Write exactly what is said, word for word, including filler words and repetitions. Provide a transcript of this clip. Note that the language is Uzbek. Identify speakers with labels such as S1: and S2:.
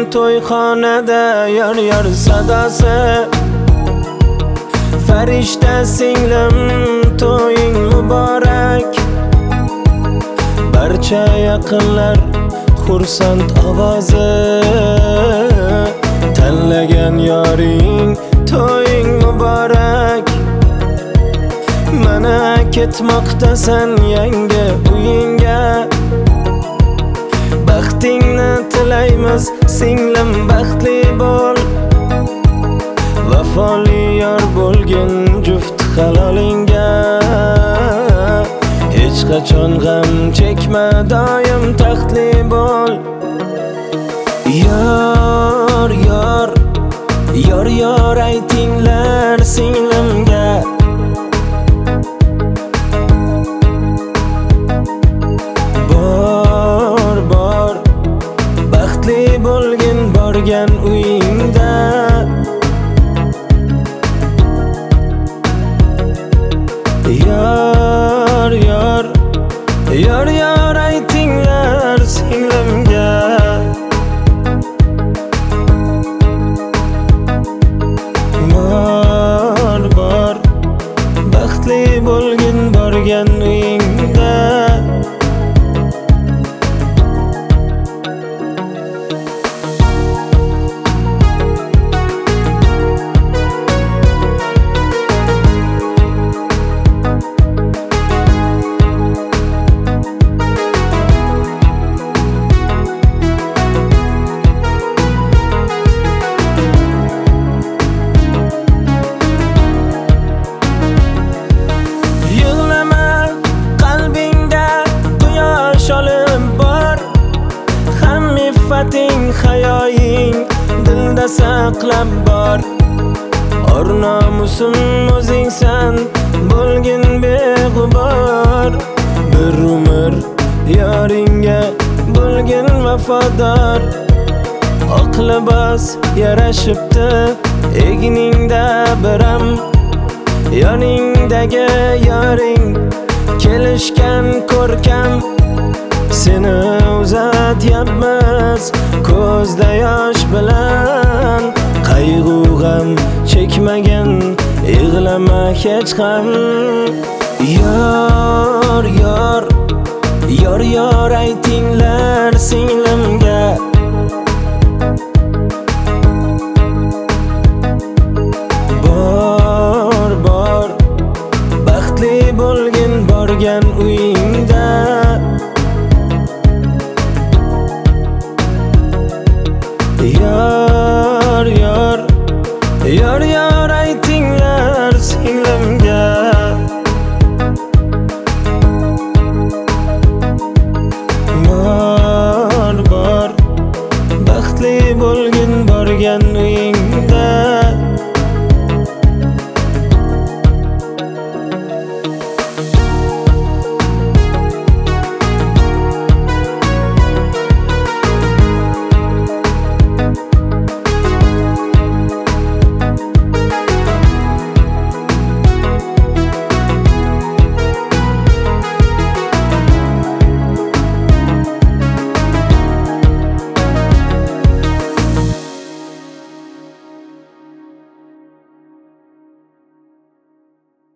S1: to'yxonada yor yor sadosi. Farishta singlim to'ying muborak. Barcha yaqinlar xursand ovozi. Tanlagan yoring to'ying muborak. Mana ketmoqdasan yangi uyingga. Baxtingni tilaymiz singlim, baxtli bo'l. Vafoli yor bo'lgin juft halolingga. Hech qachon g'am chekma, doim taxtli bo'l. Yor yor yor yor aytinglar singlimga. Bor bor baxtli bo'lgin borgan uyingda. Yor yor yor yor aytinglar singlimga. Bor bor baxtli bo'lgin borgan uyingda. Fatting hayoying dilda saqlab bor. Or nomusim o'zingsan bo'lgin beg'ubor. Bir umr yoringga bo'lgin vafodor. Oq libos yarashibdi egningda biram. Yoningdagi yoring kelishgan ko'rkam. Seni uzatyapmiz ko'zda yosh bilan. Qayg'u g'am chekmagan yig'lama hech ham. Yor yor yor yor aytinglar singlimga. Bor bor baxtli bo'lgin borgan uy